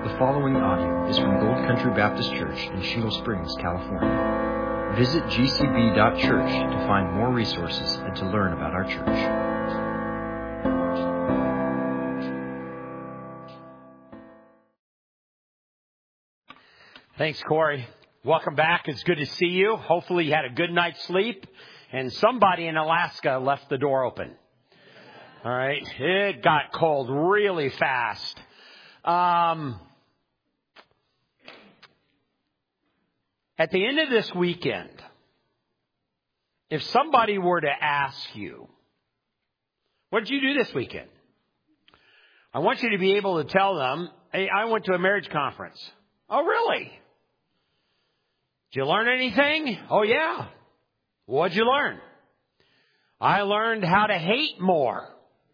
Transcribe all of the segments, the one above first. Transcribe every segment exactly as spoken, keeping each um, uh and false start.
The following audio is from Gold Country Baptist Church in Shingle Springs, California. Visit g c b dot church to find more resources and to learn about our church. Thanks, Corey. Welcome back. It's good to see you. Hopefully you had a good night's sleep and somebody in Alaska left the door open. All right. It got cold really fast. Um, at the end of this weekend, if somebody were to ask you, what did you do this weekend? I want you to be able to tell them, hey, I went to a marriage conference. Oh, really? Did you learn anything? Oh, yeah. What'd you learn? I learned how to hate more.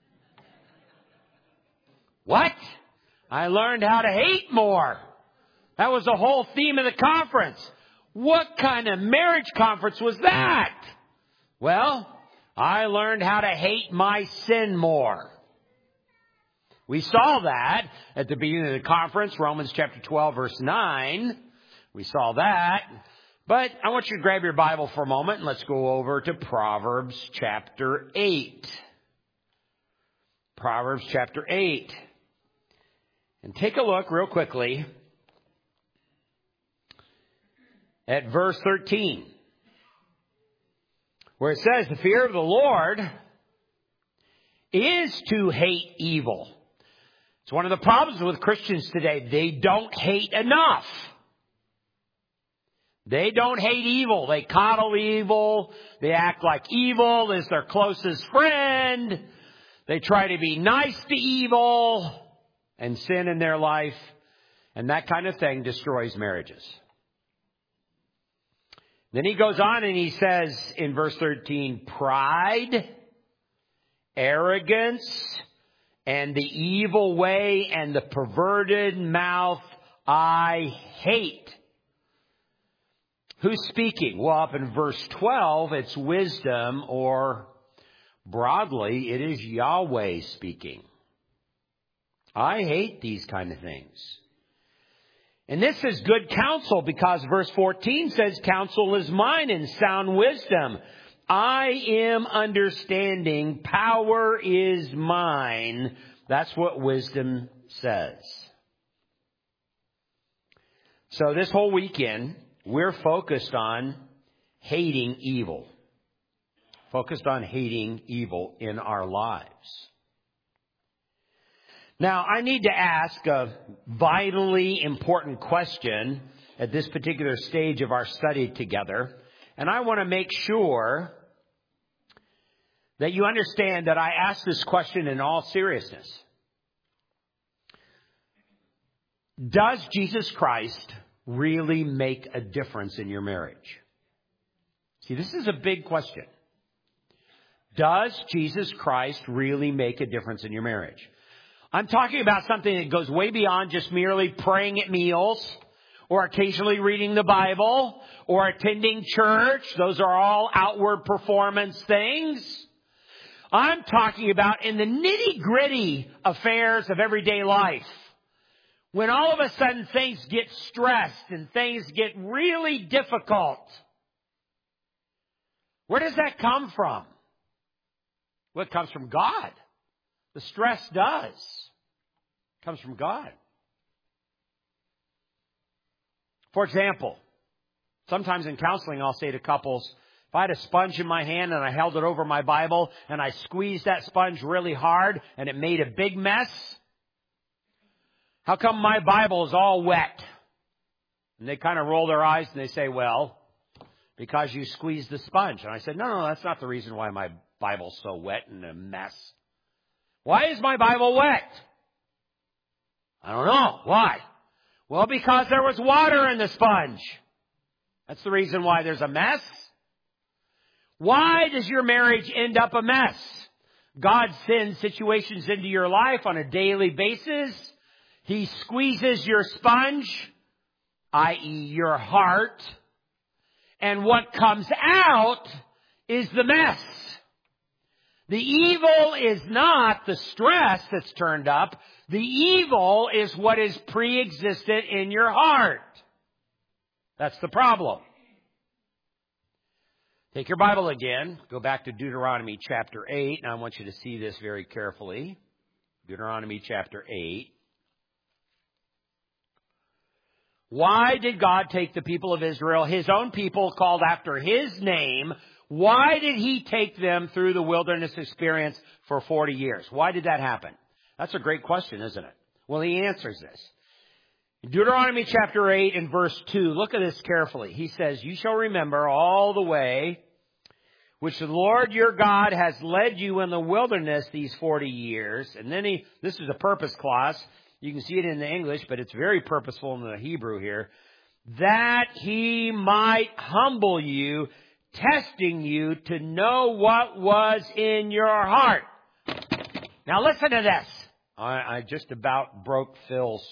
What? I learned how to hate more. That was the whole theme of the conference. What kind of marriage conference was that? Well, I learned how to hate my sin more. We saw that at the beginning of the conference, Romans chapter twelve, verse nine. We saw that. But I want you to grab your Bible for a moment and let's go over to Proverbs chapter eight. Proverbs chapter eight. And take a look real quickly at verse thirteen, where it says, the fear of the Lord is to hate evil. It's one of the problems with Christians today. They don't hate enough. They don't hate evil. They coddle evil. They act like evil is their closest friend. They try to be nice to evil and sin in their life. And that kind of thing destroys marriages. Then he goes on and he says in verse thirteen, pride, arrogance, and the evil way and the perverted mouth I hate. Who's speaking? Well, up in verse twelve, it's wisdom, or broadly, it is Yahweh speaking. I hate these kind of things. And this is good counsel because verse fourteen says, counsel is mine and sound wisdom. I am understanding. Power is mine. That's what wisdom says. So this whole weekend, we're focused on hating evil. Focused on hating evil in our lives. Now, I need to ask a vitally important question at this particular stage of our study together. And I want to make sure that you understand that I ask this question in all seriousness. Does Jesus Christ really make a difference in your marriage? See, this is a big question. Does Jesus Christ really make a difference in your marriage? I'm talking about something that goes way beyond just merely praying at meals or occasionally reading the Bible or attending church. Those are all outward performance things. I'm talking about in the nitty-gritty affairs of everyday life. When all of a sudden things get stressed and things get really difficult. Where does that come from? Well, it comes from God. The stress does. It comes from God. For example, sometimes in counseling I'll say to couples, if I had a sponge in my hand and I held it over my Bible and I squeezed that sponge really hard and it made a big mess, how come my Bible is all wet? And they kind of roll their eyes and they say, well, because you squeezed the sponge. And I said, no, no, that's not the reason why my Bible's so wet and a mess. Why is my Bible wet? I don't know. Why? Well, because there was water in the sponge. That's the reason why there's a mess. Why does your marriage end up a mess? God sends situations into your life on a daily basis. He squeezes your sponge, that is your heart. And what comes out is the mess. The evil is not the stress that's turned up. The evil is what is pre-existent in your heart. That's the problem. Take your Bible again. Go back to Deuteronomy chapter eight. And I want you to see this very carefully. Deuteronomy chapter eight. Why did God take the people of Israel, His own people called after His name? Why did He take them through the wilderness experience for forty years? Why did that happen? That's a great question, isn't it? Well, He answers this. In Deuteronomy chapter eight and verse two, look at this carefully. He says, you shall remember all the way which the Lord your God has led you in the wilderness these forty years. And then he, this is a purpose clause. You can see it in the English, but it's very purposeful in the Hebrew here. That He might humble you, testing you to know what was in your heart. Now listen to this. I, I just about broke Phil's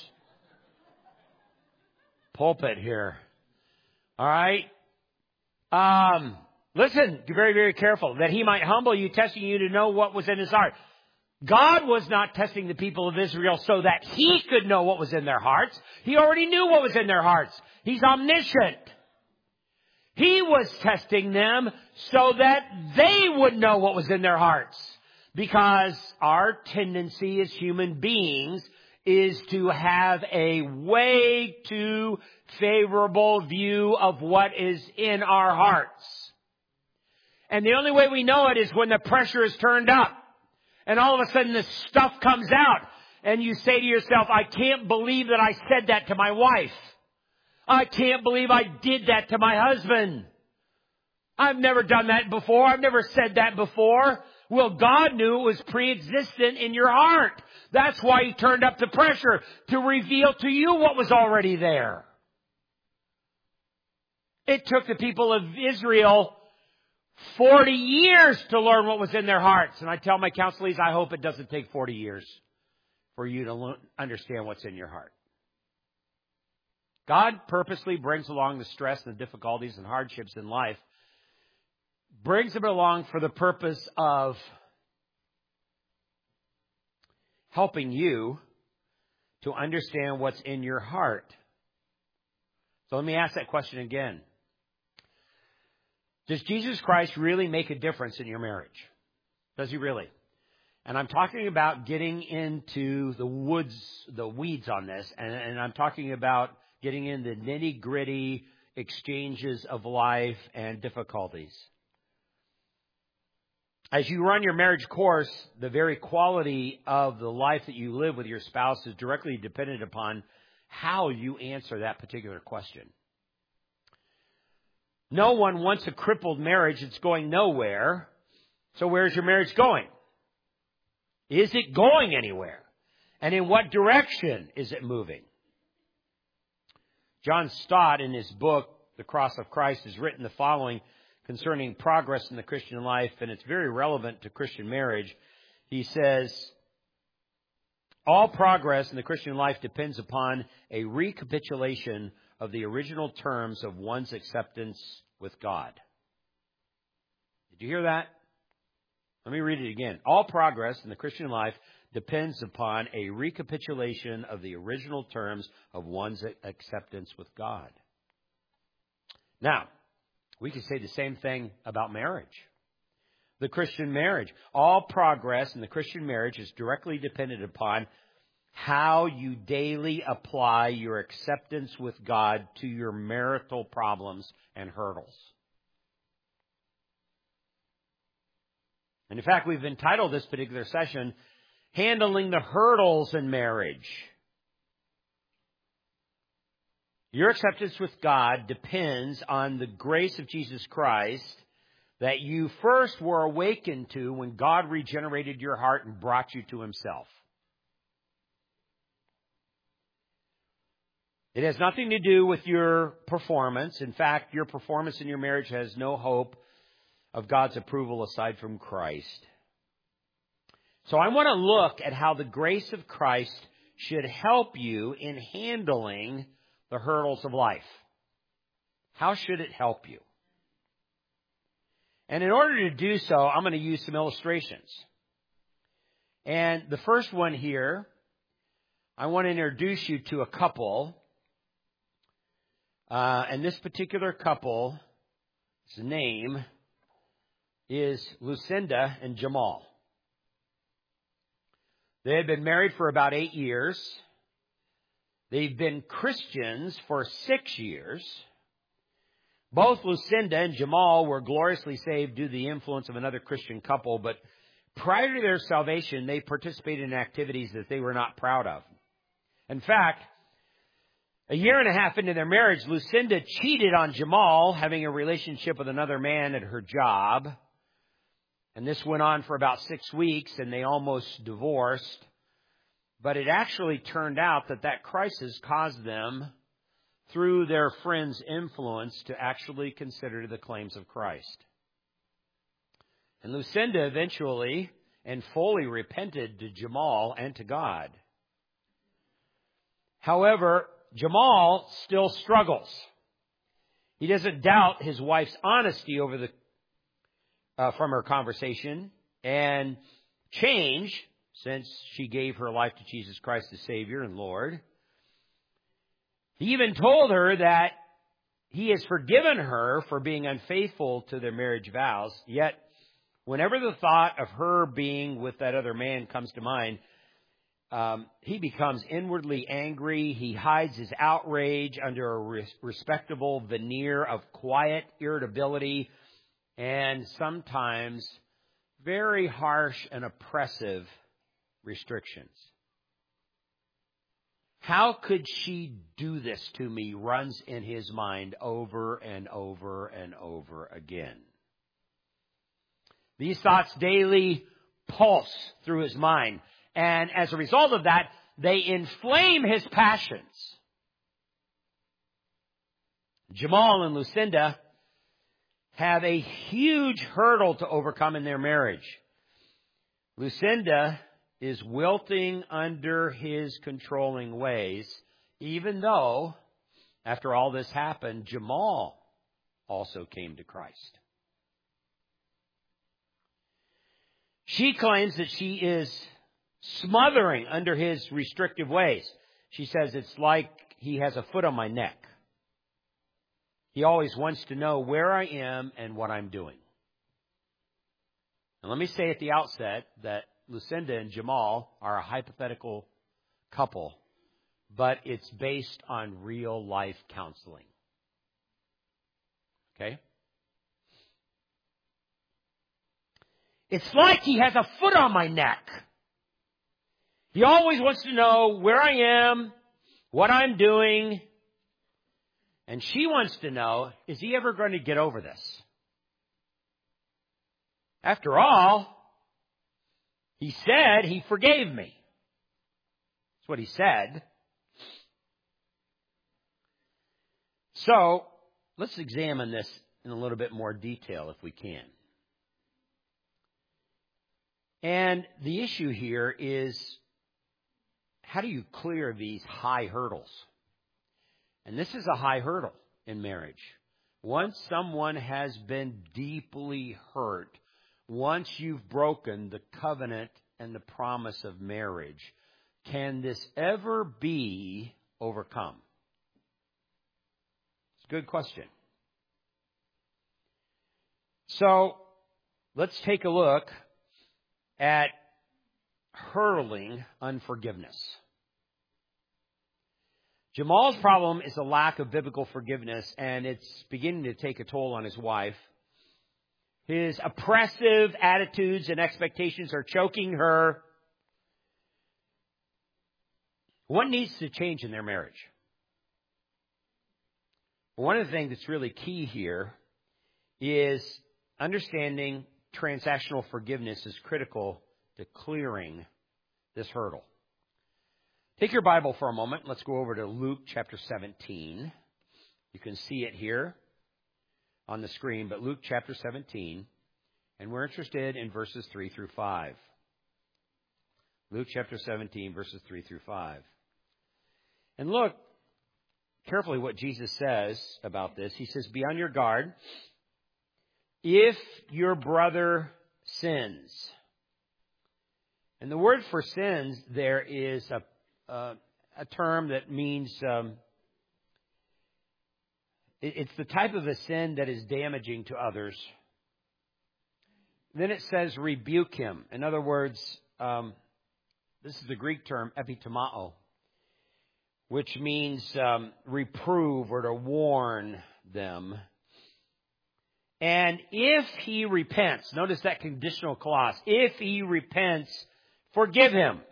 pulpit here. All right. Um, listen, be very, very careful. That He might humble you, testing you to know what was in His heart. God was not testing the people of Israel so that He could know what was in their hearts. He already knew what was in their hearts. He's omniscient. He was testing them so that they would know what was in their hearts. Because our tendency as human beings is to have a way too favorable view of what is in our hearts. And the only way we know it is when the pressure is turned up. And all of a sudden this stuff comes out. And you say to yourself, I can't believe that I said that to my wife. I can't believe I did that to my husband. I've never done that before. I've never said that before. Well, God knew it was pre-existent in your heart. That's why He turned up the pressure, to reveal to you what was already there. It took the people of Israel forty years to learn what was in their hearts. And I tell my counselees, I hope it doesn't take forty years for you to learn, understand what's in your heart. God purposely brings along the stress and the difficulties and hardships in life, brings them along for the purpose of helping you to understand what's in your heart. So let me ask that question again. Does Jesus Christ really make a difference in your marriage? Does He really? And I'm talking about getting into the woods, the weeds on this, and, and I'm talking about getting into nitty-gritty exchanges of life and difficulties. As you run your marriage course, the very quality of the life that you live with your spouse is directly dependent upon how you answer that particular question. No one wants a crippled marriage that's going nowhere. So where's your marriage going? Is it going anywhere? And in what direction is it moving? John Stott, in his book, The Cross of Christ, has written the following concerning progress in the Christian life, and it's very relevant to Christian marriage. He says, all progress in the Christian life depends upon a recapitulation of the original terms of one's acceptance with God. Did you hear that? Let me read it again. All progress in the Christian life depends upon a recapitulation of the original terms of one's acceptance with God. Now, we can say the same thing about marriage. The Christian marriage. All progress in the Christian marriage is directly dependent upon how you daily apply your acceptance with God to your marital problems and hurdles. And in fact, we've entitled this particular session, Handling the Hurdles in Marriage. Your acceptance with God depends on the grace of Jesus Christ that you first were awakened to when God regenerated your heart and brought you to Himself. It has nothing to do with your performance. In fact, your performance in your marriage has no hope of God's approval aside from Christ. So I want to look at how the grace of Christ should help you in handling the hurdles of life. How should it help you? And in order to do so, I'm going to use some illustrations. And the first one here, I want to introduce you to a couple. Uh, and this particular couple's name is Lucinda and Jamal. They had been married for about eight years. They've been Christians for six years. Both Lucinda and Jamal were gloriously saved due to the influence of another Christian couple, but prior to their salvation, they participated in activities that they were not proud of. In fact, a year and a half into their marriage, Lucinda cheated on Jamal, having a relationship with another man at her job. And this went on for about six weeks, and they almost divorced. But it actually turned out that that crisis caused them, through their friend's influence, to actually consider the claims of Christ. And Lucinda eventually and fully repented to Jamal and to God. However, Jamal still struggles. He doesn't doubt his wife's honesty over the uh, from her conversation and change since she gave her life to Jesus Christ as Savior and Lord. He even told her that he has forgiven her for being unfaithful to their marriage vows. Yet, whenever the thought of her being with that other man comes to mind, um, he becomes inwardly angry. He hides his outrage under a res- respectable veneer of quiet irritability and sometimes very harsh and oppressive restrictions. How could she do this to me runs in his mind over and over and over again. These thoughts daily pulse through his mind. And as a result of that, they inflame his passions. Jamal and Lucinda have a huge hurdle to overcome in their marriage. Lucinda is wilting under his controlling ways, even though, after all this happened, Jamal also came to Christ. She claims that she is smothering under his restrictive ways. She says it's like he has a foot on my neck. He always wants to know where I am and what I'm doing. And let me say at the outset that Lucinda and Jamal are a hypothetical couple, but it's based on real life counseling. Okay? It's like he has a foot on my neck. He always wants to know where I am, what I'm doing. And she wants to know, is he ever going to get over this? After all, he said he forgave me. That's what he said. So, let's examine this in a little bit more detail if we can. And the issue here is, how do you clear these high hurdles? And this is a high hurdle in marriage. Once someone has been deeply hurt, once you've broken the covenant and the promise of marriage, can this ever be overcome? It's a good question. So, let's take a look at hurling unforgiveness. Jamal's problem is a lack of biblical forgiveness, and it's beginning to take a toll on his wife. His oppressive attitudes and expectations are choking her. What needs to change in their marriage? One of the things that's really key here is understanding transactional forgiveness is critical to clearing this hurdle. Take your Bible for a moment. Let's go over to Luke chapter seventeen. You can see it here on the screen, but Luke chapter seventeen, and we're interested in verses three through five. Luke chapter seventeen, verses three through five. And look carefully what Jesus says about this. He says, "Be on your guard. if your brother sins. And the word for sins there is a, a, a term that means, um, it, it's the type of a sin that is damaging to others. Then it says rebuke him. In other words, um, this is the Greek term epitomao, which means um, reprove or to warn them. And if he repents, notice that conditional clause, if he repents, forgive him.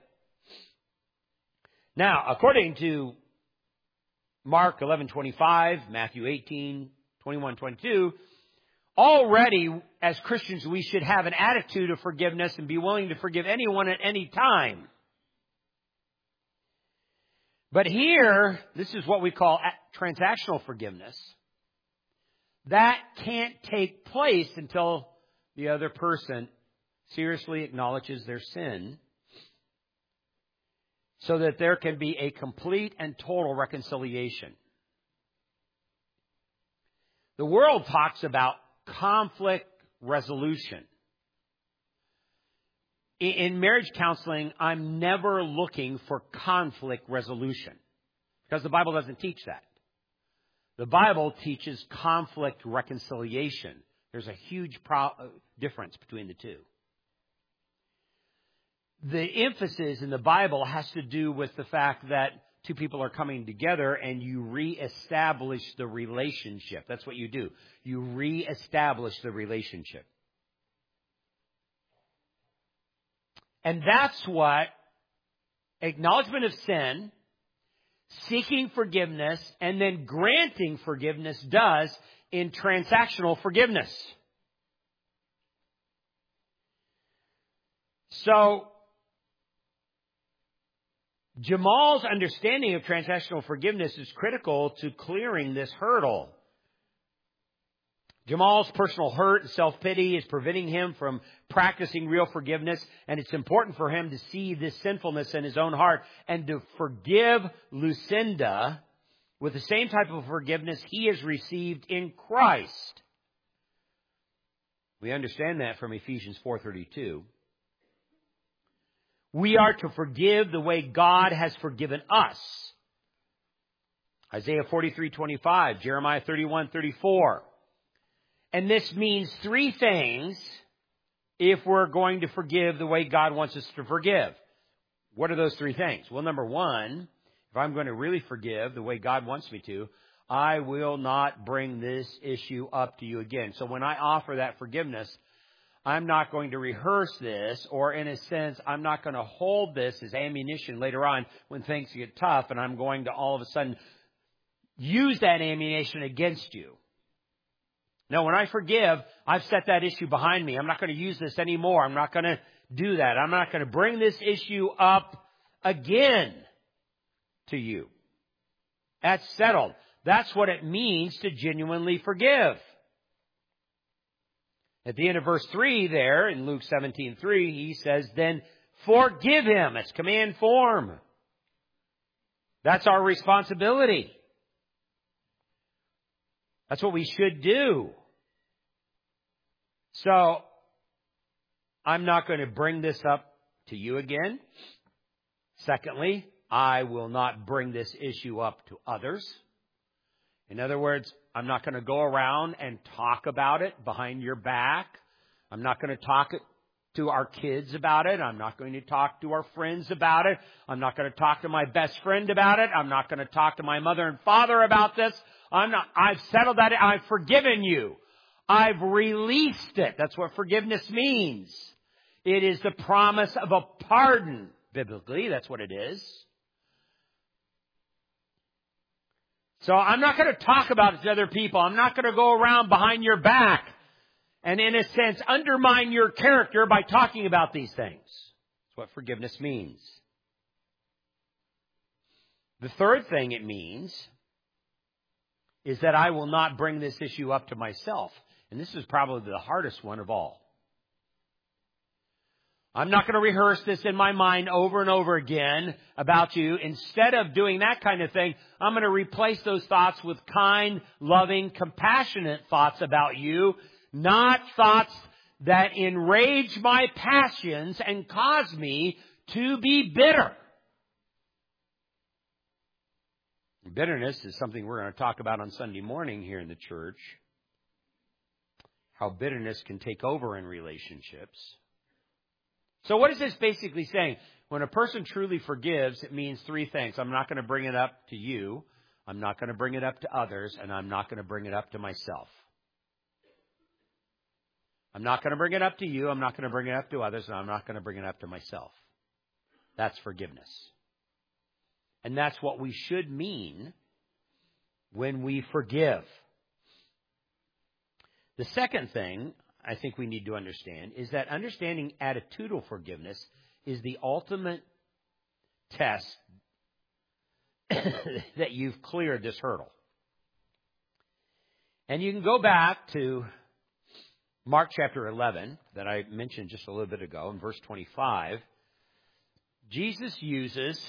Now, according to Mark eleven twenty-five, Matthew eighteen, twenty-one, twenty-two, already as Christians we should have an attitude of forgiveness and be willing to forgive anyone at any time. But here, this is what we call transactional forgiveness. That can't take place until the other person seriously acknowledges their sin, so that there can be a complete and total reconciliation. The world talks about conflict resolution. In marriage counseling, I'm never looking for conflict resolution, because the Bible doesn't teach that. The Bible teaches conflict reconciliation. There's a huge pro- difference between the two. The emphasis in the Bible has to do with the fact that two people are coming together and you reestablish the relationship. That's what you do. You reestablish the relationship. And that's what acknowledgement of sin, seeking forgiveness, and then granting forgiveness does in transactional forgiveness. So, Jamal's understanding of transactional forgiveness is critical to clearing this hurdle. Jamal's personal hurt and self-pity is preventing him from practicing real forgiveness, and it's important for him to see this sinfulness in his own heart and to forgive Lucinda with the same type of forgiveness he has received in Christ. We understand that from Ephesians four thirty-two. We are to forgive the way God has forgiven us. Isaiah forty-three twenty-five, Jeremiah thirty-one thirty-four. And this means three things if we're going to forgive the way God wants us to forgive. What are those three things? Well, number one, if I'm going to really forgive the way God wants me to, I will not bring this issue up to you again. So when I offer that forgiveness, I'm not going to rehearse this, or in a sense, I'm not going to hold this as ammunition later on when things get tough, and I'm going to all of a sudden use that ammunition against you. No, when I forgive, I've set that issue behind me. I'm not going to use this anymore. I'm not going to do that. I'm not going to bring this issue up again to you. That's settled. That's what it means to genuinely forgive. At the end of verse three there, in Luke seventeen three, he says, then forgive him. It's command form. That's our responsibility. That's what we should do. So, I'm not going to bring this up to you again. Secondly, I will not bring this issue up to others. In other words, I'm not going to go around and talk about it behind your back. I'm not going to talk to our kids about it. I'm not going to talk to our friends about it. I'm not going to talk to my best friend about it. I'm not going to talk to my mother and father about this. I'm not, I've settled that. I've forgiven you. I've released it. That's what forgiveness means. It is the promise of a pardon. Biblically, that's what it is. So I'm not going to talk about it to other people. I'm not going to go around behind your back and, in a sense, undermine your character by talking about these things. That's what forgiveness means. The third thing it means is that I will not bring this issue up to myself. And this is probably the hardest one of all. I'm not going to rehearse this in my mind over and over again about you. Instead of doing that kind of thing, I'm going to replace those thoughts with kind, loving, compassionate thoughts about you not thoughts that enrage my passions and cause me to be bitter. Bitterness is something we're going to talk about on Sunday morning here in the church. How bitterness can take over in relationships. So what is this basically saying? When a person truly forgives, it means three things. I'm not going to bring it up to you. I'm not going to bring it up to others. And I'm not going to bring it up to myself. I'm not going to bring it up to you. I'm not going to bring it up to others. And I'm not going to bring it up to myself. That's forgiveness. And that's what we should mean when we forgive. The second thing I think we need to understand is that understanding attitudinal forgiveness is the ultimate test that you've cleared this hurdle. And you can go back to Mark chapter eleven that I mentioned just a little bit ago in verse twenty-five. Jesus uses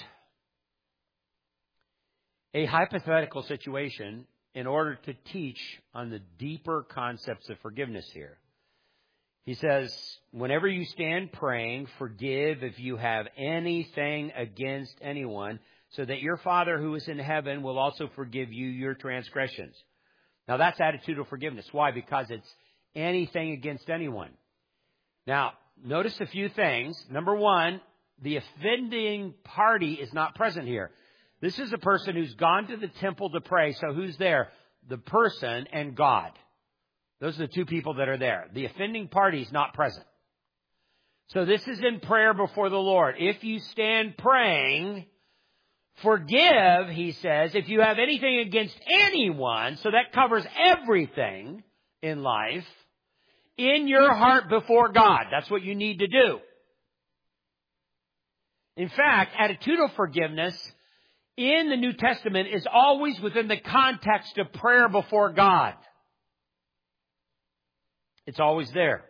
a hypothetical situation in order to teach on the deeper concepts of forgiveness here. He says, whenever you stand praying, forgive if you have anything against anyone, so that your Father who is in heaven will also forgive you your transgressions. Now that's attitudinal forgiveness. Why? Because it's anything against anyone. Now, notice a few things. Number one, the offending party is not present here. This is a person who's gone to the temple to pray. So who's there? The person and God. Those are the two people that are there. The offending party is not present. So this is in prayer before the Lord. If you stand praying, forgive, he says, if you have anything against anyone, so that covers everything in life, in your heart before God. That's what you need to do. In fact, attitudinal forgiveness in the New Testament is always within the context of prayer before God. It's always there.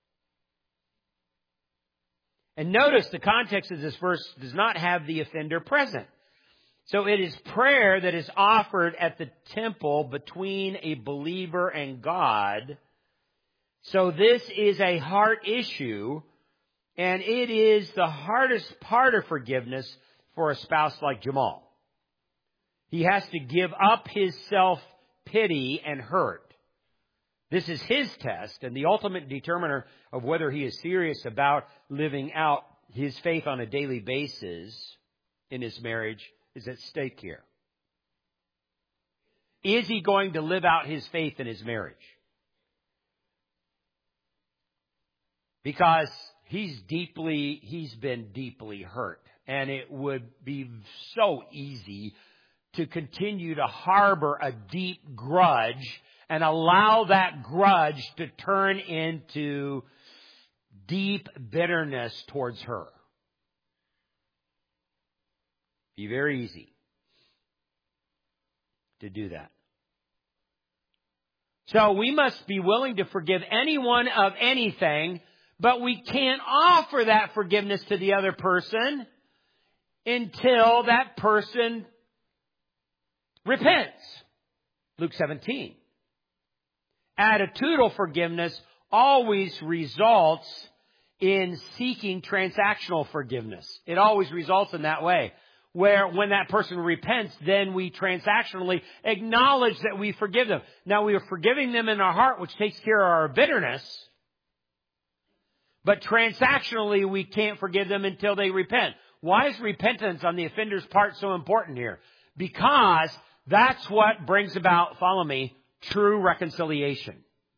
And notice the context of this verse does not have the offender present. So it is prayer that is offered at the temple between a believer and God. So this is a heart issue, and it is the hardest part of forgiveness for a spouse like Jamal. He has to give up his self-pity and hurt. This is his test, and the ultimate determiner of whether he is serious about living out his faith on a daily basis in his marriage is at stake here. Is he going to live out his faith in his marriage? Because he's deeply, he's been deeply hurt, and it would be so easy to continue to harbor a deep grudge and allow that grudge to turn into deep bitterness towards her. Be very easy to do that. So we must be willing to forgive anyone of anything, but we can't offer that forgiveness to the other person until that person repents. Luke seventeen. Attitudinal forgiveness always results in seeking transactional forgiveness. It always results in that way. Where when that person repents, then we transactionally acknowledge that we forgive them. Now we are forgiving them in our heart, which takes care of our bitterness. But transactionally, we can't forgive them until they repent. Why is repentance on the offender's part so important here? Because that's what brings about, follow me, true reconciliation.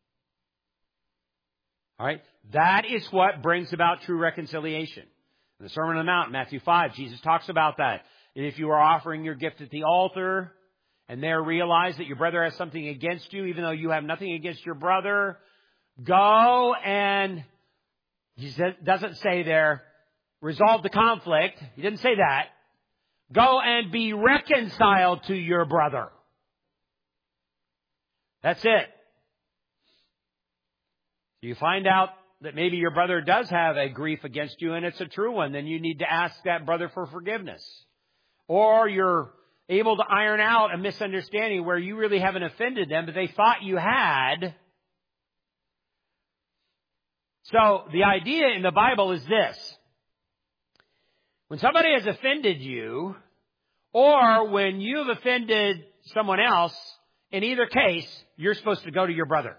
All right? That is what brings about true reconciliation. In the Sermon on the Mount, Matthew five, Jesus talks about that. And if you are offering your gift at the altar and there realize that your brother has something against you, even though you have nothing against your brother, go and, he doesn't say there, resolve the conflict. He didn't say that. Go and be reconciled to your brother. That's it. You find out that maybe your brother does have a grief against you and it's a true one, then you need to ask that brother for forgiveness. Or you're able to iron out a misunderstanding where you really haven't offended them, but they thought you had. So the idea in the Bible is this. When somebody has offended you, or when you've offended someone else, in either case, you're supposed to go to your brother.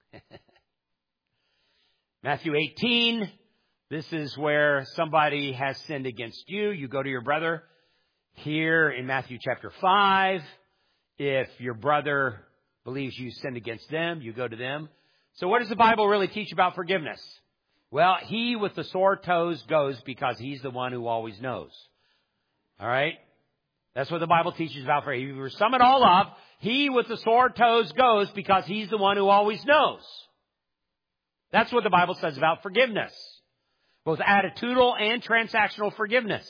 Matthew eighteen, this is where somebody has sinned against you. You go to your brother. Here in Matthew chapter five, if your brother believes you sinned against them, you go to them. So what does the Bible really teach about forgiveness? Well, he with the sore toes goes because he's the one who always knows. All right? That's what the Bible teaches about forgiveness. If you sum it all up, he with the sore toes goes because he's the one who always knows. That's what the Bible says about forgiveness. Both attitudinal and transactional forgiveness.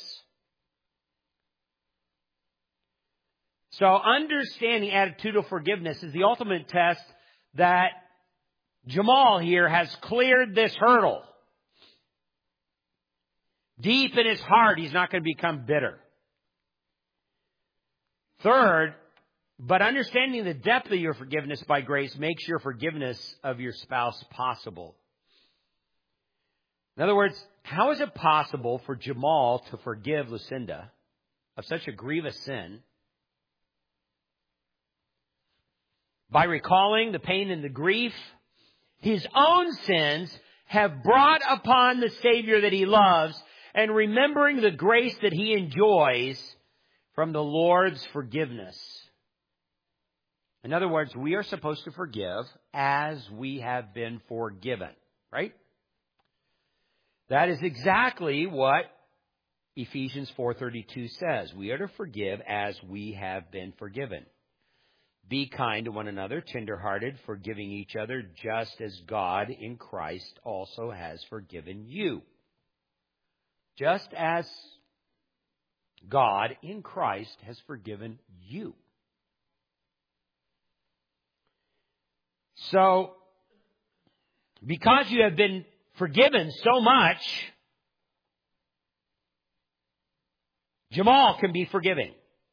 So understanding attitudinal forgiveness is the ultimate test that Jamal here has cleared this hurdle. Deep in his heart, he's not going to become bitter. Third, but understanding the depth of your forgiveness by grace makes your forgiveness of your spouse possible. In other words, how is it possible for Jamal to forgive Lucinda of such a grievous sin? By recalling the pain and the grief his own sins have brought upon the Savior that he loves, and remembering the grace that he enjoys from the Lord's forgiveness. In other words, we are supposed to forgive as we have been forgiven, right? That is exactly what Ephesians four thirty-two says. We are to forgive as we have been forgiven. Be kind to one another, tenderhearted, forgiving each other, just as God in Christ also has forgiven you. Just as God in Christ has forgiven you. So, because you have been forgiven so much, Jamal can be forgiving.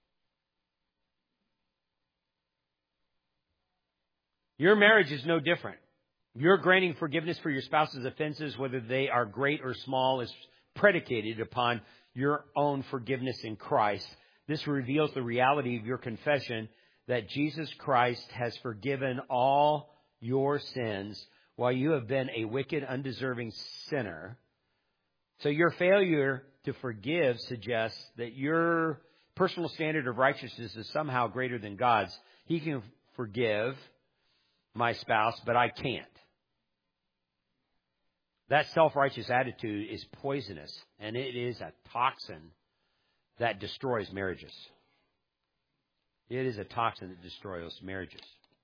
Your marriage is no different. Your granting forgiveness for your spouse's offenses, whether they are great or small, is predicated upon your own forgiveness in Christ. This reveals the reality of your confession that Jesus Christ has forgiven all your sins while you have been a wicked, undeserving sinner. So your failure to forgive suggests that your personal standard of righteousness is somehow greater than God's. He can forgive my spouse, but I can't. That self-righteous attitude is poisonous, and it is a toxin that destroys marriages. It is a toxin that destroys marriages.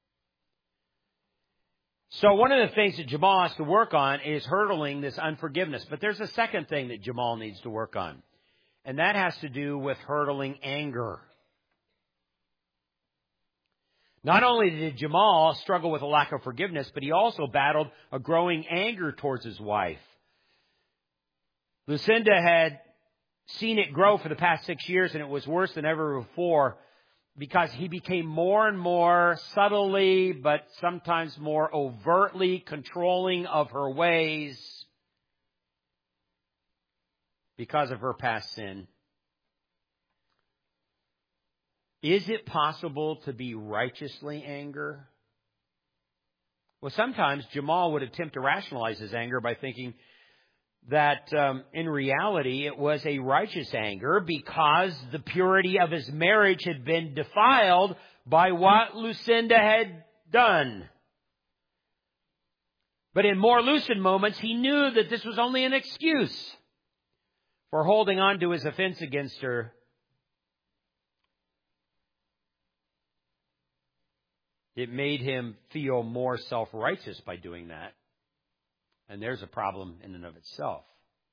So one of the things that Jamal has to work on is hurdling this unforgiveness. But there's a second thing that Jamal needs to work on, and that has to do with hurdling anger. Not only did Jamal struggle with a lack of forgiveness, but he also battled a growing anger towards his wife. Lucinda had seen it grow for the past six years, and it was worse than ever before because he became more and more subtly, but sometimes more overtly controlling of her ways because of her past sin. Is it possible to be righteously angry? Well, sometimes Jamal would attempt to rationalize his anger by thinking that um, in reality it was a righteous anger because the purity of his marriage had been defiled by what Lucinda had done. But in more lucid moments, he knew that this was only an excuse for holding on to his offense against her. It made him feel more self-righteous by doing that. And there's a problem in and of itself.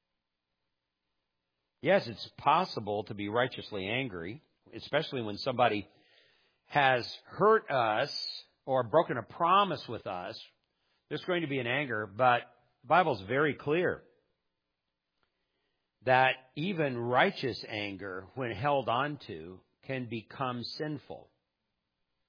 Yes, it's possible to be righteously angry, especially when somebody has hurt us or broken a promise with us. There's going to be an anger, but the Bible's very clear that even righteous anger, when held on to, can become sinful.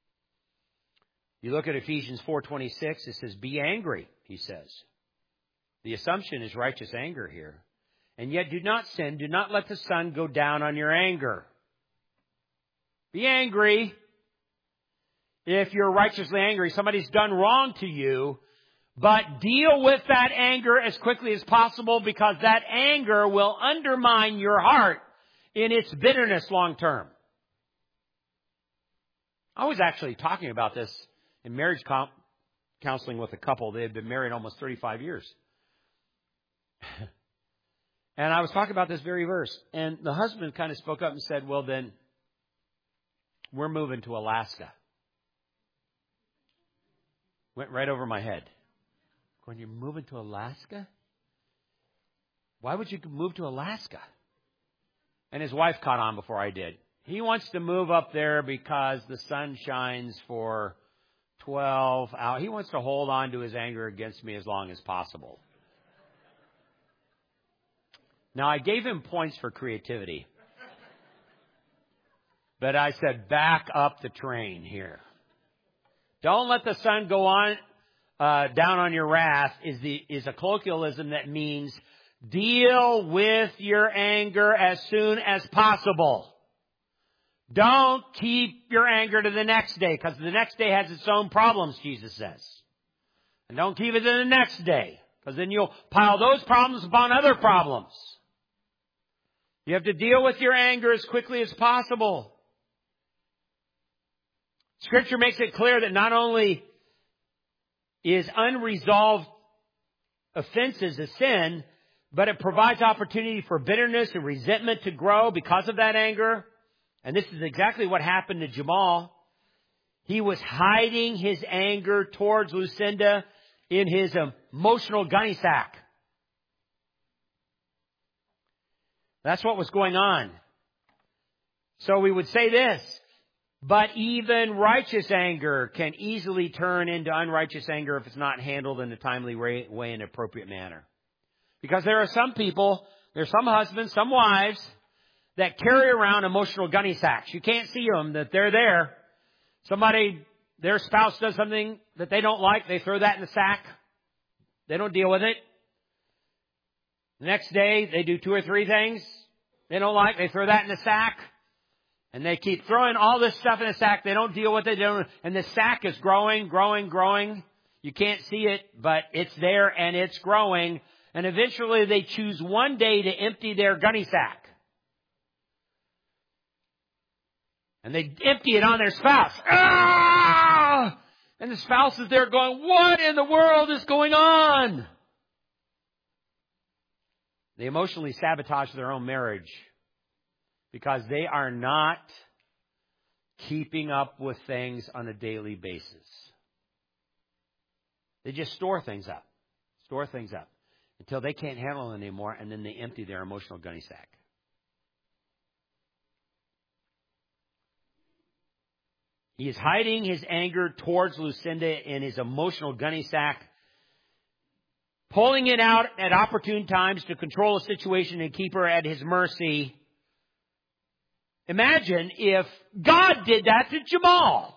You look at Ephesians four twenty-six, it says, be angry, he says. The assumption is righteous anger here. And yet do not sin. Do not let the sun go down on your anger. Be angry. If you're righteously angry, somebody's done wrong to you, but deal with that anger as quickly as possible, because that anger will undermine your heart in its bitterness long term. I was actually talking about this in marriage counseling with a couple. They had been married almost thirty-five years. And I was talking about this very verse. And the husband kind of spoke up and said, well, then we're moving to Alaska. Went right over my head. When you're moving to Alaska? Why would you move to Alaska? And his wife caught on before I did. He wants to move up there because the sun shines for twelve hours. He wants to hold on to his anger against me as long as possible. Now, I gave him points for creativity. But I said, back up the train here. Don't let the sun go on uh, down on your wrath is the is a colloquialism that means deal with your anger as soon as possible. Don't keep your anger to the next day, because the next day has its own problems, Jesus says. And don't keep it to the next day, because then you'll pile those problems upon other problems. You have to deal with your anger as quickly as possible. Scripture makes it clear that not only is unresolved offenses a sin, but it provides opportunity for bitterness and resentment to grow because of that anger. And this is exactly what happened to Jamal. He was hiding his anger towards Lucinda in his emotional gunny sack. That's what was going on. So we would say this, but even righteous anger can easily turn into unrighteous anger if it's not handled in a timely way, way in an appropriate manner. Because there are some people, there are some husbands, some wives that carry around emotional gunny sacks. You can't see them, that they're there. Somebody, their spouse does something that they don't like, they throw that in the sack. They don't deal with it. The next day, they do two or three things they don't like. They throw that in the sack. And they keep throwing all this stuff in the sack. They don't deal with it. They don't, and the sack is growing, growing, growing. You can't see it, but it's there and it's growing. And eventually they choose one day to empty their gunny sack. And they empty it on their spouse. Ah! And the spouse is there going, what in the world is going on? They emotionally sabotage their own marriage because they are not keeping up with things on a daily basis. They just store things up, store things up until they can't handle it anymore, and then they empty their emotional gunny sack. He is hiding his anger towards Lucinda in his emotional gunny sack, pulling it out at opportune times to control a situation and keep her at his mercy. Imagine if God did that to Jamal.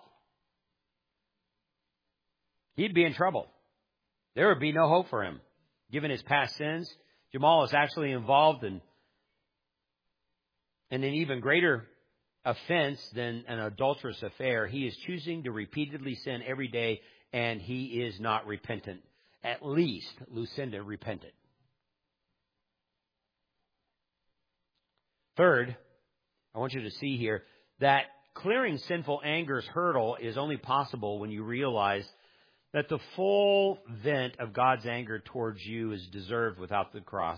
He'd be in trouble. There would be no hope for him. Given his past sins, Jamal is actually involved in, in an even greater offense than an adulterous affair. He is choosing to repeatedly sin every day, and he is not repentant. At least Lucinda repented. Third, I want you to see here that clearing sinful anger's hurdle is only possible when you realize that the full vent of God's anger towards you is deserved without the cross.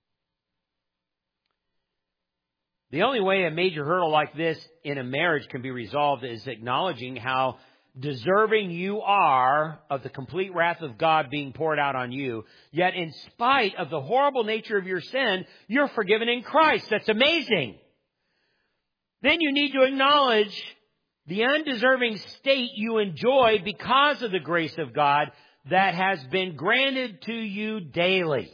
The only way a major hurdle like this in a marriage can be resolved is acknowledging how deserving you are of the complete wrath of God being poured out on you. Yet in spite of the horrible nature of your sin, you're forgiven in Christ. That's amazing. Then you need to acknowledge the undeserving state you enjoy because of the grace of God that has been granted to you daily.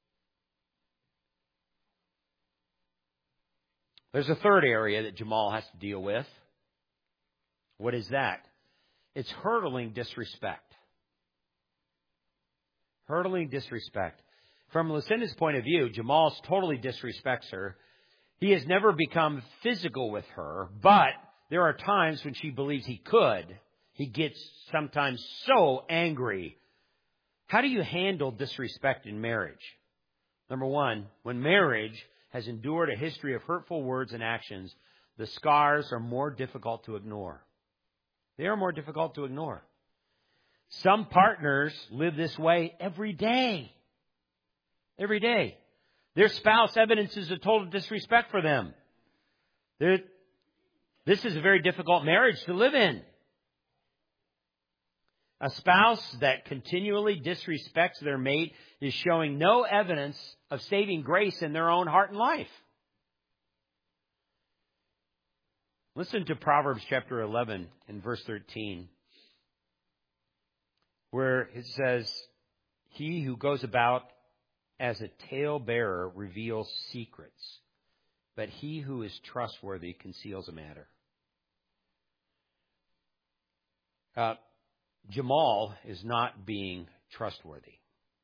There's a third area that Jamal has to deal with. What is that? It's hurtling disrespect. Hurtling disrespect. From Lucinda's point of view, Jamal totally disrespects her. He has never become physical with her, but there are times when she believes he could. He gets sometimes so angry. How do you handle disrespect in marriage? Number one, when marriage has endured a history of hurtful words and actions, the scars are more difficult to ignore. They are more difficult to ignore. Some partners live this way every day. Every day. Their spouse evidences a total disrespect for them. They're, this is a very difficult marriage to live in. A spouse that continually disrespects their mate is showing no evidence of saving grace in their own heart and life. Listen to Proverbs chapter eleven and verse thirteen, where it says, "He who goes about as a talebearer reveals secrets, but he who is trustworthy conceals a matter." Uh, Jamal is not being trustworthy.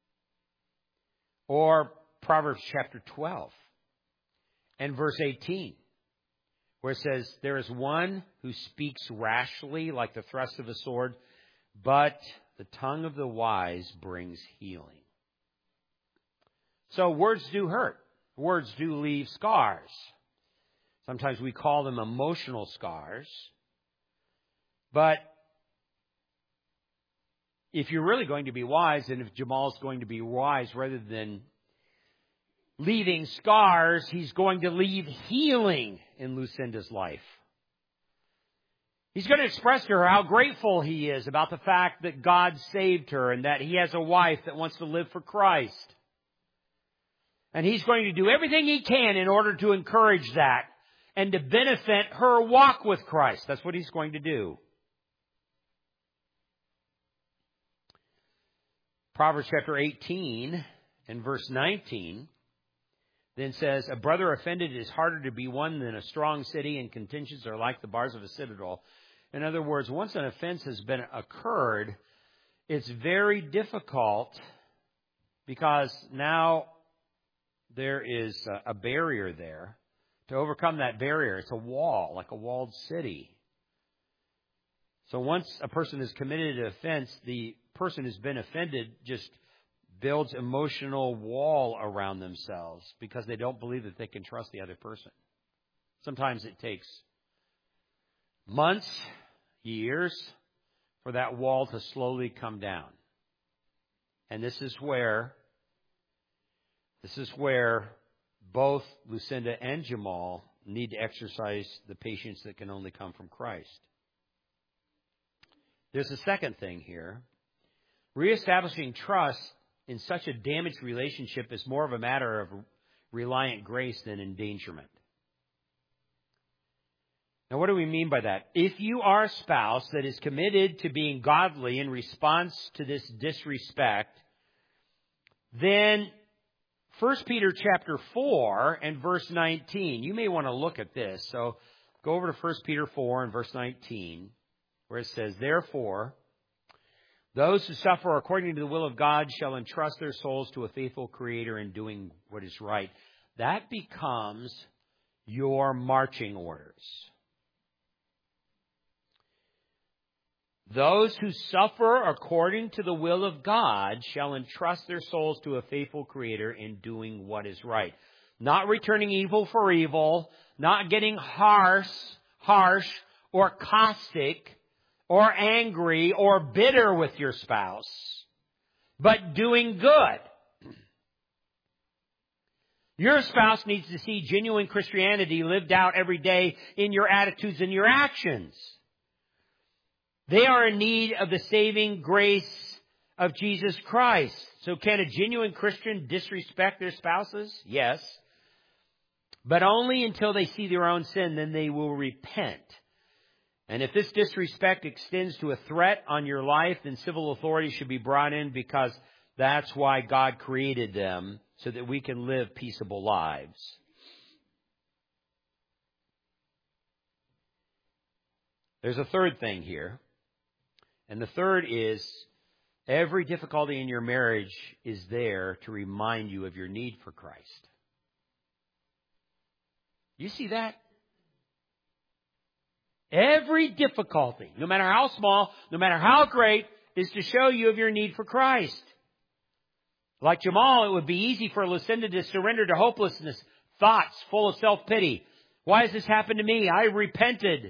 Or Proverbs chapter twelve and verse eighteen, where it says, "There is one who speaks rashly like the thrust of a sword, but the tongue of the wise brings healing." So words do hurt. Words do leave scars. Sometimes we call them emotional scars. But if you're really going to be wise, and if Jamal's going to be wise, rather than leaving scars, he's going to leave healing in Lucinda's life. He's going to express to her how grateful he is about the fact that God saved her and that he has a wife that wants to live for Christ. And he's going to do everything he can in order to encourage that and to benefit her walk with Christ. That's what he's going to do. Proverbs chapter eighteen and verse nineteen then says, "A brother offended is harder to be won than a strong city, and contentions are like the bars of a citadel." In other words, once an offense has been occurred, it's very difficult because now there is a barrier there. To overcome that barrier, it's a wall, like a walled city. So once a person is committed an offense, the person who's been offended just builds emotional wall around themselves because they don't believe that they can trust the other person. Sometimes it takes months, years, for that wall to slowly come down. And this is where, this is where both Lucinda and Jamal need to exercise the patience that can only come from Christ. There's a second thing here. Reestablishing trust in such a damaged relationship is more of a matter of reliant grace than endangerment. Now, what do we mean by that? If you are a spouse that is committed to being godly in response to this disrespect, then First Peter chapter four and verse nineteen, you may want to look at this. So go over to First Peter four and verse nineteen, where it says, "Therefore, those who suffer according to the will of God shall entrust their souls to a faithful Creator in doing what is right." That becomes your marching orders. Those who suffer according to the will of God shall entrust their souls to a faithful Creator in doing what is right. Not returning evil for evil, not getting harsh, harsh or caustic or angry or bitter with your spouse, but doing good. Your spouse needs to see genuine Christianity lived out every day in your attitudes and your actions. They are in need of the saving grace of Jesus Christ. So can a genuine Christian disrespect their spouses? Yes. But only until they see their own sin, then they will repent. And if this disrespect extends to a threat on your life, then civil authorities should be brought in, because that's why God created them, so that we can live peaceable lives. There's a third thing here. And the third is Every difficulty in your marriage is there to remind you of your need for Christ. You see that? Every difficulty, no matter how small, no matter how great, is to show you of your need for Christ. Like Jamal, it would be easy for Lucinda to surrender to hopelessness, thoughts full of self-pity. Why has this happened to me? I repented.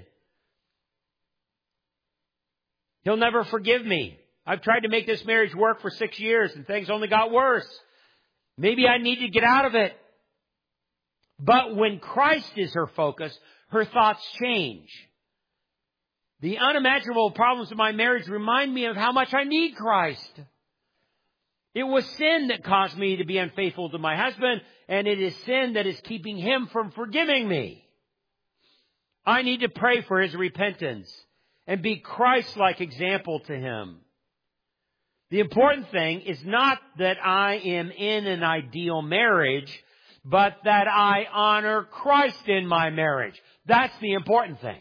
He'll never forgive me. I've tried to make this marriage work for six years and things only got worse. Maybe I need to get out of it. But when Christ is her focus, her thoughts change. The unimaginable problems of my marriage remind me of how much I need Christ. It was sin that caused me to be unfaithful to my husband, and it is sin that is keeping him from forgiving me. I need to pray for his repentance and be Christ-like example to him. The important thing is not that I am in an ideal marriage, but that I honor Christ in my marriage. That's the important thing.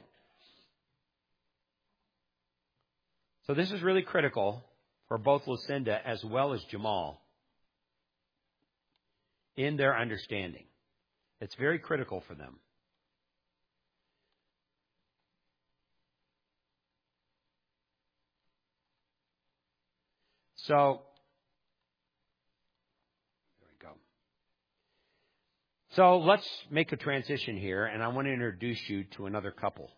So this is really critical for both Lucinda as well as Jamal in their understanding. It's very critical for them. So, there we go. So let's make a transition here, and I want to introduce you to another couple.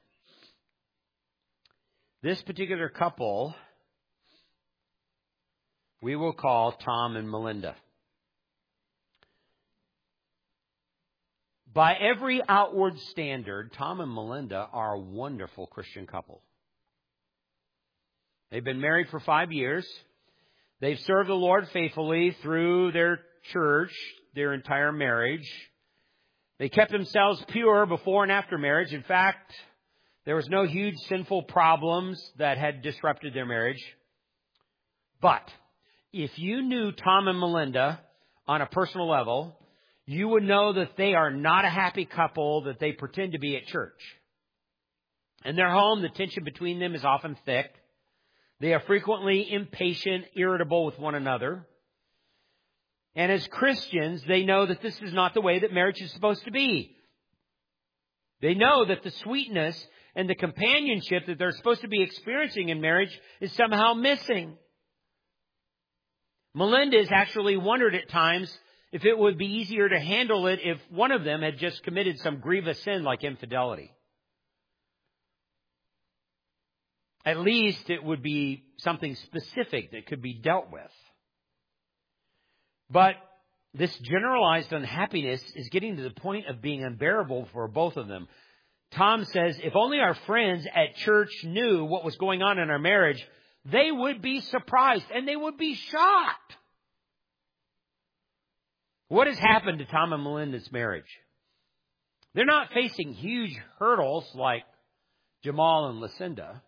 This particular couple we will call Tom and Melinda. By every outward standard, Tom and Melinda are a wonderful Christian couple. They've been married for five years. They've served the Lord faithfully through their church, their entire marriage. They kept themselves pure before and after marriage. In fact, there was no huge sinful problems that had disrupted their marriage. But if you knew Tom and Melinda on a personal level, you would know that they are not a happy couple that they pretend to be at church. In their home, the tension between them is often thick. They are frequently impatient, irritable with one another. And as Christians, they know that this is not the way that marriage is supposed to be. They know that the sweetness and the companionship that they're supposed to be experiencing in marriage is somehow missing. Melinda has actually wondered at times if it would be easier to handle it if one of them had just committed some grievous sin like infidelity. At least it would be something specific that could be dealt with. But this generalized unhappiness is getting to the point of being unbearable for both of them. Tom says, if only our friends at church knew what was going on in our marriage, they would be surprised and they would be shocked. What has happened to Tom and Melinda's marriage? They're not facing huge hurdles like Jamal and Lucinda.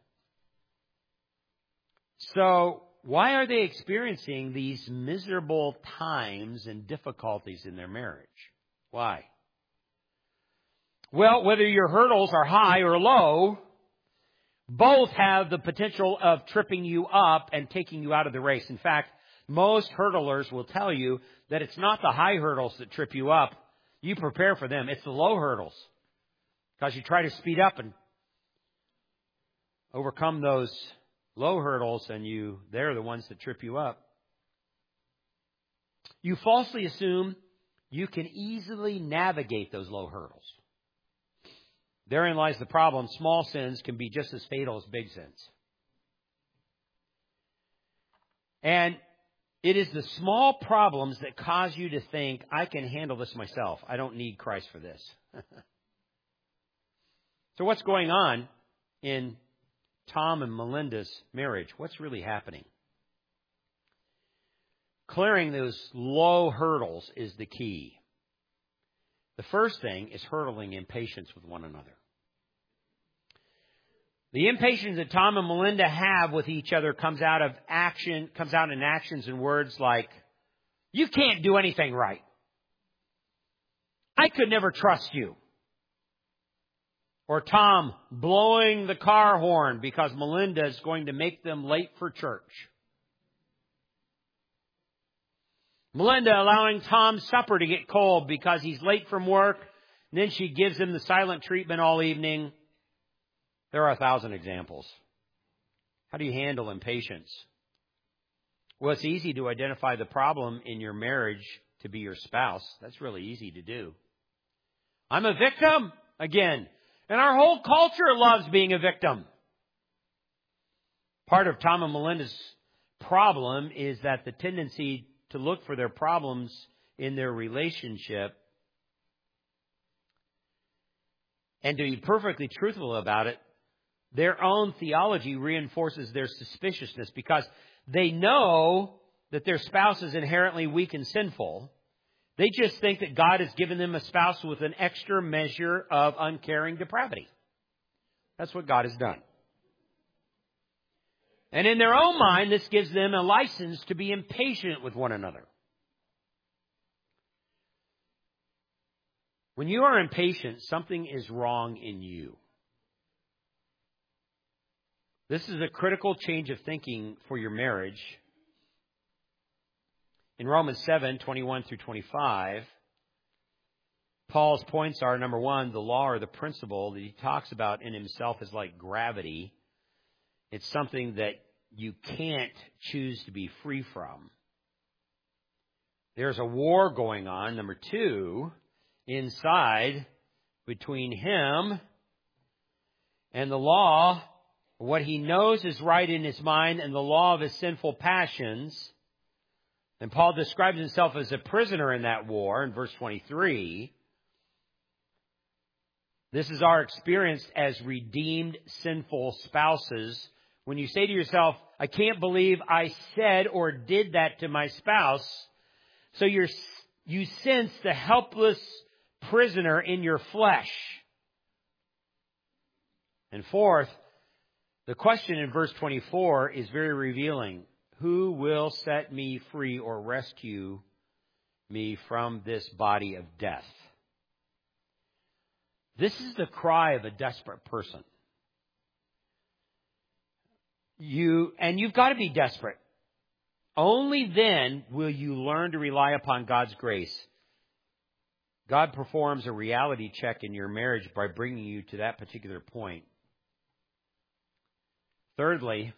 So why are they experiencing these miserable times and difficulties in their marriage? Why? Well, whether your hurdles are high or low, both have the potential of tripping you up and taking you out of the race. In fact, most hurdlers will tell you that it's not the high hurdles that trip you up. You prepare for them. It's the low hurdles. Because you try to speed up and overcome those low hurdles, and you they're the ones that trip you up. You falsely assume you can easily navigate those low hurdles. Therein lies the problem. Small sins can be just as fatal as big sins. And it is the small problems that cause you to think, I can handle this myself. I don't need Christ for this. So what's going on in Tom and Melinda's marriage? What's really happening? Clearing those low hurdles is the key. The first thing is hurdling impatience with one another. The impatience that Tom and Melinda have with each other comes out of action, comes out in actions and words like, you can't do anything right. I could never trust you. Or Tom blowing the car horn because Melinda is going to make them late for church. Melinda allowing Tom's supper to get cold because he's late from work. And then she gives him the silent treatment all evening. There are a thousand examples. How do you handle impatience? Well, it's easy to identify the problem in your marriage to be your spouse. That's really easy to do. I'm a victim again. And our whole culture loves being a victim. Part of Tom and Melinda's problem is that the tendency to look for their problems in their relationship, and to be perfectly truthful about it, their own theology reinforces their suspiciousness because they know that their spouse is inherently weak and sinful. They just think that God has given them a spouse with an extra measure of uncaring depravity. That's what God has done. And in their own mind, this gives them a license to be impatient with one another. When you are impatient, something is wrong in you. This is a critical change of thinking for your marriage. In Romans seven, twenty-one through twenty-five, Paul's points are, number one, the law or the principle that he talks about in himself is like gravity. It's something that you can't choose to be free from. There's a war going on, number two, inside between him and the law, what he knows is right in his mind, and the law of his sinful passions. And Paul describes himself as a prisoner in that war in verse twenty-three. This is our experience as redeemed sinful spouses. When you say to yourself, I can't believe I said or did that to my spouse, so you're, you sense the helpless prisoner in your flesh. And fourth, the question in verse twenty-four is very revealing. Who will set me free or rescue me from this body of death? This is the cry of a desperate person. You, and you've got to be desperate. Only then will you learn to rely upon God's grace. God performs a reality check in your marriage by bringing you to that particular point. Thirdly,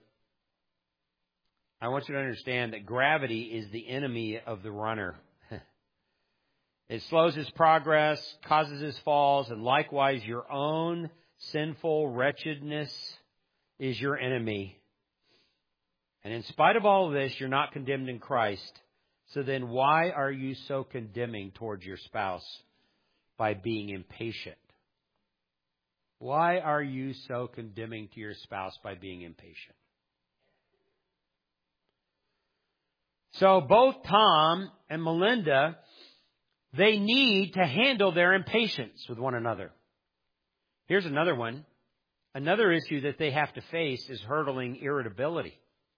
I want you to understand that gravity is the enemy of the runner. It slows his progress, causes his falls, and likewise your own sinful wretchedness is your enemy. And in spite of all of this, you're not condemned in Christ. So then why are you so condemning towards your spouse by being impatient? Why are you so condemning to your spouse by being impatient? So both Tom and Melinda, they need to handle their impatience with one another. Here's another one. Another issue that they have to face is hurdling irritability.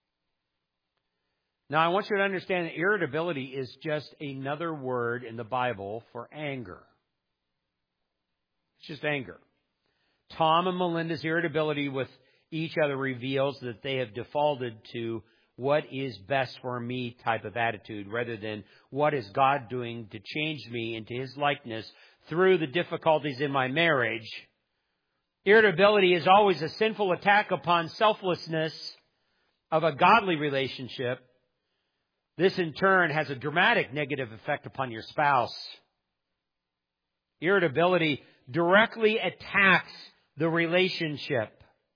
Now, I want you to understand that irritability is just another word in the Bible for anger. It's just anger. Tom and Melinda's irritability with each other reveals that they have defaulted to what is best for me type of attitude rather than what is God doing to change me into His likeness through the difficulties in my marriage. Irritability is always a sinful attack upon selflessness of a godly relationship. This in turn has a dramatic negative effect upon your spouse. Irritability directly attacks the relationship.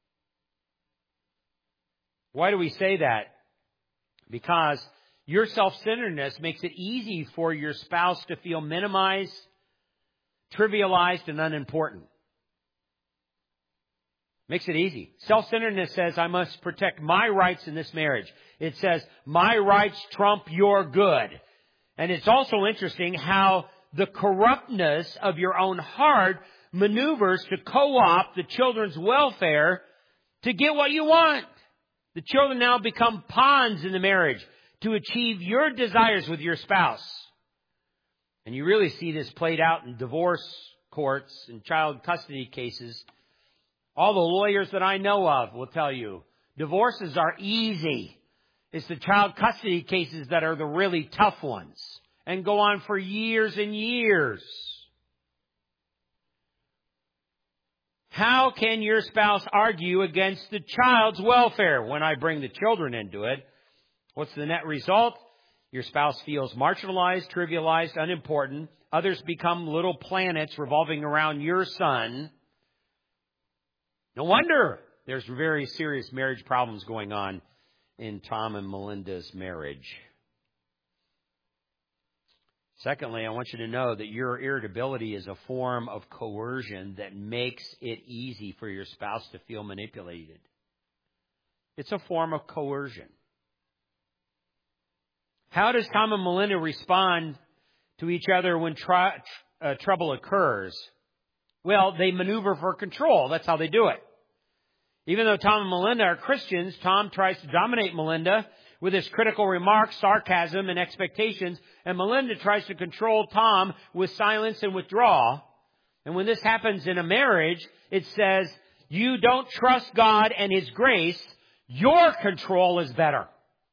Why do we say that? Because your self-centeredness makes it easy for your spouse to feel minimized, trivialized, and unimportant. Makes it easy. Self-centeredness says, I must protect my rights in this marriage. It says, my rights trump your good. And it's also interesting how the corruptness of your own heart maneuvers to co-opt the children's welfare to get what you want. The children now become pawns in the marriage to achieve your desires with your spouse. And you really see this played out in divorce courts and child custody cases. All the lawyers that I know of will tell you, divorces are easy. It's the child custody cases that are the really tough ones and go on for years and years. How can your spouse argue against the child's welfare when I bring the children into it? What's the net result? Your spouse feels marginalized, trivialized, unimportant. Others become little planets revolving around your son. No wonder there's very serious marriage problems going on in Tom and Melinda's marriage. Secondly, I want you to know that your irritability is a form of coercion that makes it easy for your spouse to feel manipulated. It's a form of coercion. How does Tom and Melinda respond to each other when tr- uh, trouble occurs? Well, they maneuver for control. That's how they do it. Even though Tom and Melinda are Christians, Tom tries to dominate Melinda with his critical remarks, sarcasm, and expectations, and Melinda tries to control Tom with silence and withdrawal. And when this happens in a marriage, it says, you don't trust God and His grace, your control is better.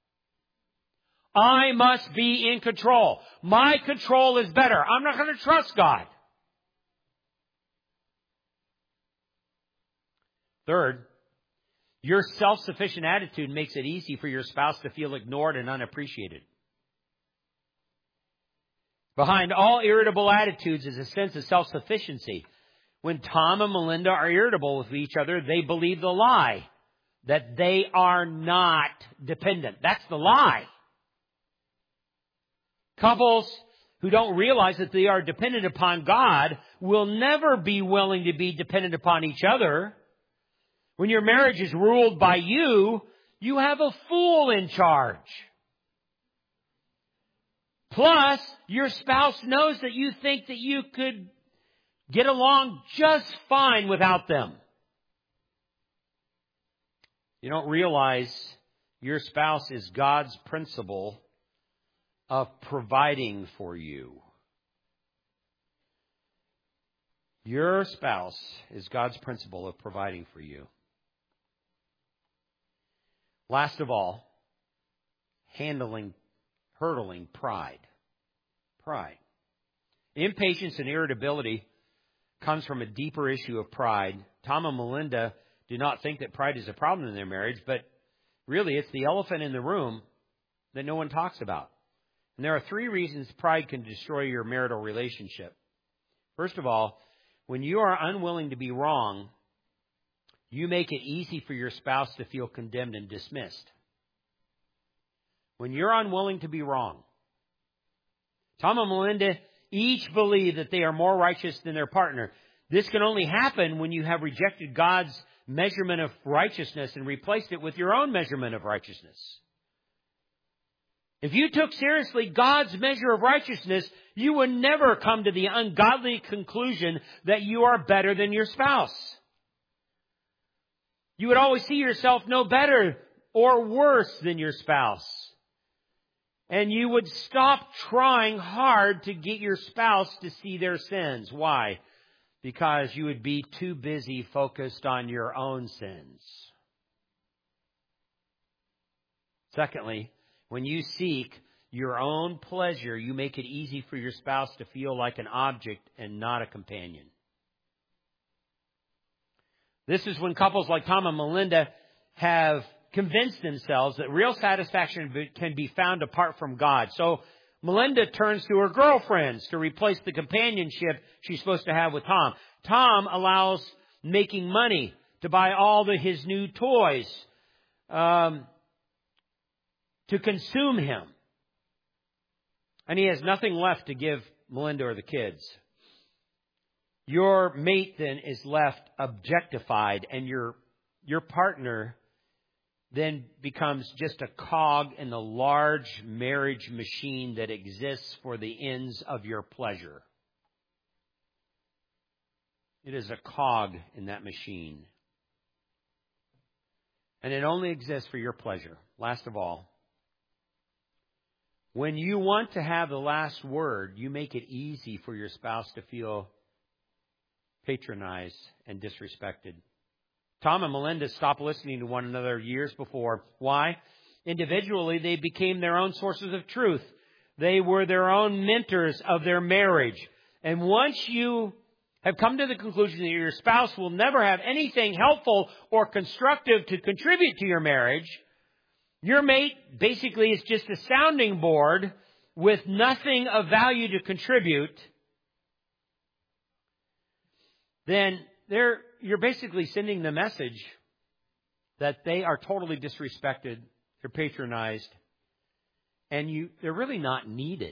I must be in control. My control is better. I'm not going to trust God. Third, your self-sufficient attitude makes it easy for your spouse to feel ignored and unappreciated. Behind all irritable attitudes is a sense of self-sufficiency. When Tom and Melinda are irritable with each other, they believe the lie that they are not dependent. That's the lie. Couples who don't realize that they are dependent upon God will never be willing to be dependent upon each other. When your marriage is ruled by you, you have a fool in charge. Plus, your spouse knows that you think that you could get along just fine without them. You don't realize your spouse is God's principle of providing for you. Your spouse is God's principle of providing for you. Last of all, handling, hurdling pride. Pride. Impatience and irritability comes from a deeper issue of pride. Tom and Melinda do not think that pride is a problem in their marriage, but really it's the elephant in the room that no one talks about. And there are three reasons pride can destroy your marital relationship. First of all, when you are unwilling to be wrong, you make it easy for your spouse to feel condemned and dismissed. When you're unwilling to be wrong, Tom and Melinda each believe that they are more righteous than their partner. This can only happen when you have rejected God's measurement of righteousness and replaced it with your own measurement of righteousness. If you took seriously God's measure of righteousness, you would never come to the ungodly conclusion that you are better than your spouse. You would always see yourself no better or worse than your spouse. And you would stop trying hard to get your spouse to see their sins. Why? Because you would be too busy focused on your own sins. Secondly, when you seek your own pleasure, you make it easy for your spouse to feel like an object and not a companion. This is when couples like Tom and Melinda have convinced themselves that real satisfaction can be found apart from God. So Melinda turns to her girlfriends to replace the companionship she's supposed to have with Tom. Tom allows making money to buy all the, his new toys, um, to consume him. And he has nothing left to give Melinda or the kids. Your mate then is left objectified, and your your partner then becomes just a cog in the large marriage machine that exists for the ends of your pleasure. It is a cog in that machine. And it only exists for your pleasure. Last of all, when you want to have the last word, you make it easy for your spouse to feel patronized and disrespected. Tom and Melinda stopped listening to one another years before. Why? Individually, they became their own sources of truth. They were their own mentors of their marriage. And once you have come to the conclusion that your spouse will never have anything helpful or constructive to contribute to your marriage, your mate basically is just a sounding board with nothing of value to contribute, then they're, you're basically sending the message that they are totally disrespected, they're patronized, and you, they're really not needed.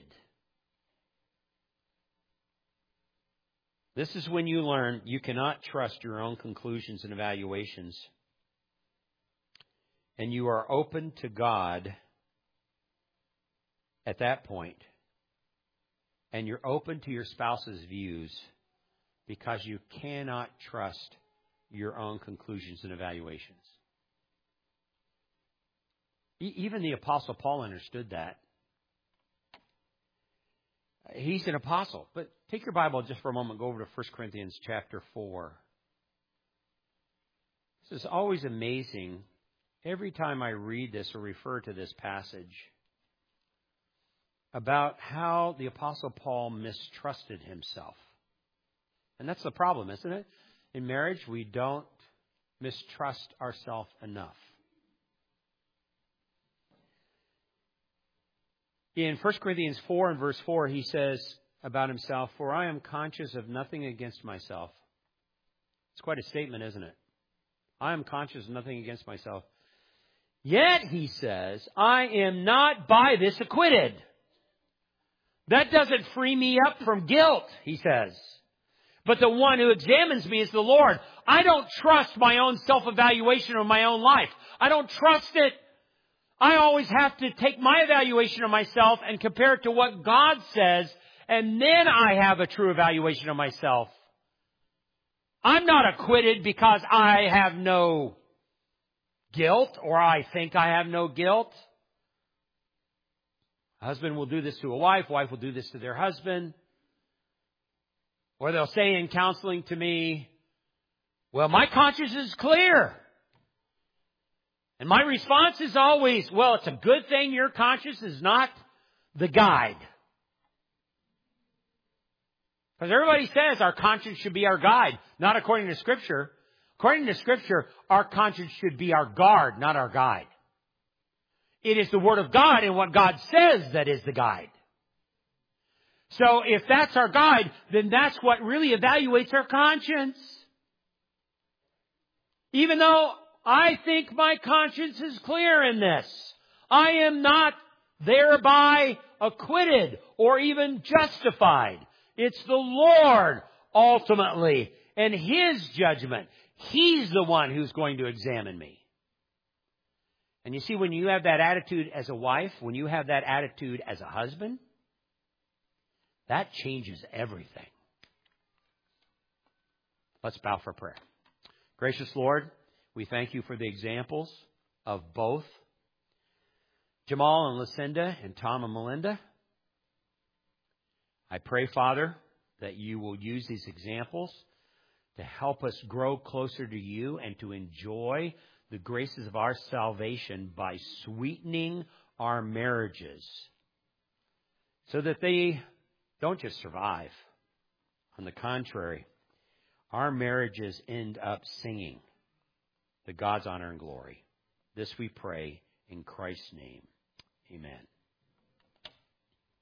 This is when you learn you cannot trust your own conclusions and evaluations. And you are open to God at that point. And you're open to your spouse's views because you cannot trust your own conclusions and evaluations. E- even the Apostle Paul understood that. He's an apostle. But take your Bible just for a moment. Go over to First Corinthians chapter four. This is always amazing. Every time I read this or refer to this passage about how the Apostle Paul mistrusted himself. And that's the problem, isn't it? In marriage, we don't mistrust ourselves enough. In First Corinthians four and verse four, he says about himself, "For I am conscious of nothing against myself." It's quite a statement, isn't it? I am conscious of nothing against myself. Yet, he says, I am not by this acquitted. That doesn't free me up from guilt, he says. But the one who examines me is the Lord. I don't trust my own self-evaluation of my own life. I don't trust it. I always have to take my evaluation of myself and compare it to what God says, and then I have a true evaluation of myself. I'm not acquitted because I have no guilt, or I think I have no guilt. A husband will do this to a wife, wife will do this to their husband. Or they'll say in counseling to me, well, my conscience is clear. And my response is always, well, it's a good thing your conscience is not the guide. Because everybody says our conscience should be our guide, not according to Scripture. According to Scripture, our conscience should be our guard, not our guide. It is the Word of God and what God says that is the guide. So if that's our guide, then that's what really evaluates our conscience. Even though I think my conscience is clear in this, I am not thereby acquitted or even justified. It's the Lord ultimately and His judgment. He's the one who's going to examine me. And you see, when you have that attitude as a wife, when you have that attitude as a husband, that changes everything. Let's bow for prayer. Gracious Lord, we thank you for the examples of both Jamal and Lucinda and Tom and Melinda. I pray, Father, that you will use these examples to help us grow closer to you and to enjoy the graces of our salvation by sweetening our marriages so that they don't just survive. On the contrary, our marriages end up singing to God's honor and glory. This we pray in Christ's name. Amen.